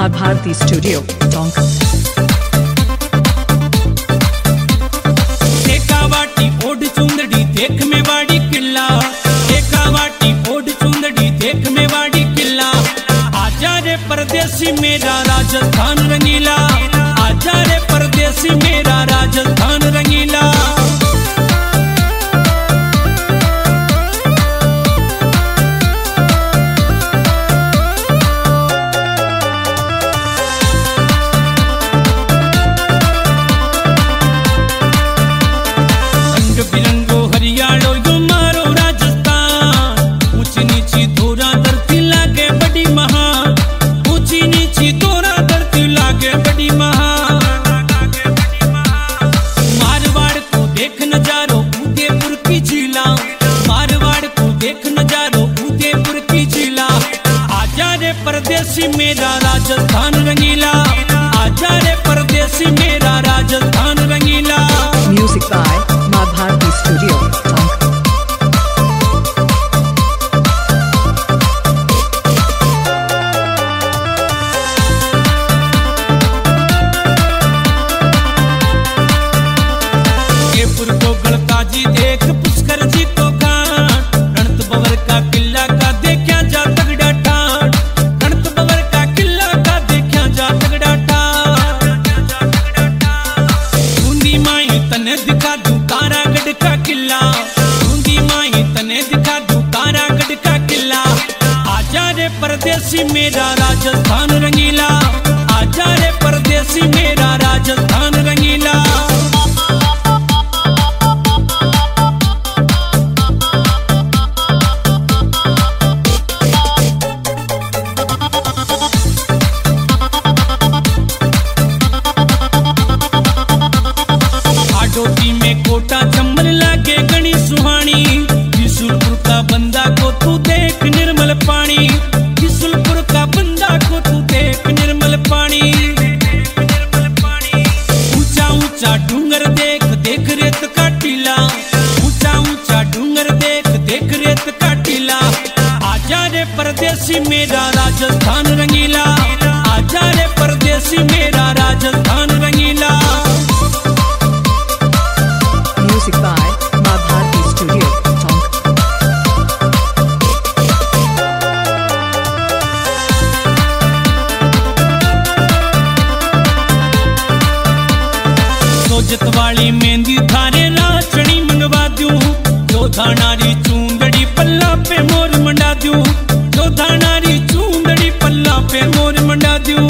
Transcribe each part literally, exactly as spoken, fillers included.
माँ भारती स्टूडियो टोंक। एकावाटी ओढ़ चुंदड़ी देख में वाड़ी किला, एकावाटी ओढ़ चुंदड़ी देख में वाड़ी किला। आजा रे परदेसी मेरा राजस्थान रंगीला, आजा रे परदेसी मेरा राजस्थान रंगीला। बिरंगो हरियाणो यो मारो राजस्थान, ऊंची नीची धोरा धरती लागे बड़ी महान, ऊंची नीची धोरा धरती लागे बड़ी महान। मारवाड़ को देख नजारो उदयपुर की झीला, मारवाड़ को देख नजारो उदयपुर की झीला। आजा रे परदेसी मेरा राजस्थान रंगीला, आजा रे परदेसी मेरा राजस्थान रंगीला। म्यूजिक बाय माँ भारती स्टूडियो टोंक। जयपुर को गणताजी देख पुष्कर जी को घाट, रणत बवर का किला का देखा जा तगड़ा ठाट, रणत बवर का किला का देखा जा तगड़ा ठाट। बूंदी माई तने दिखा दूं तारागढ़ का किला, बूंदी माई तने दिखा दूं तारागढ़ का किला। आजा रे परदेसी मेरा राजस्थान रंगीला, आजा रे परदेसी मेरा राजस्थान रंगीला। हाडोती में कोटा चंबल लागे गणी सुहानी, त्रिशूलपुर का बंदा को तू देख निर्मल पानी, त्रिशूलपुर का बंदा को तू देख निर्मल पानी। ऊंचा ऊंचा डूंगर देख देख रेत का टीला, ऊंचा ऊंचा डूंगर देख देख रेत का टीला। आजा रे परदेसी मेरा राजस्थान रंगीला, आजा रे परदेसी मेरा राजस्थान रंगीला। म्यूजिक बाय माँ भारती स्टूडियो टोंक। सोजत वाली मेहंदी थारे लाचड़ी मंगवा दूं, जोधा नारी चूंदड़ी पल्ला पे मोर मंडा दूं, जोधा नारी चूंदड़ी पल्ला पे मोर मंडा दूं।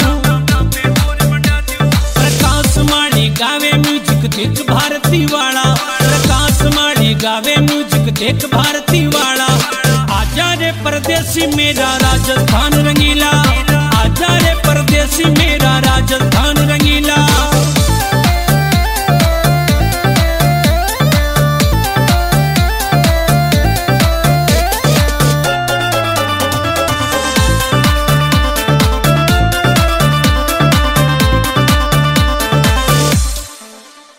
प्रकाश माड़ी गावे म्यूजिक देख भारती वाला, प्रकाश माड़ी गावे म्यूजिक देख भारती वाला। आजा रे परदेसी मेरा राजस्थान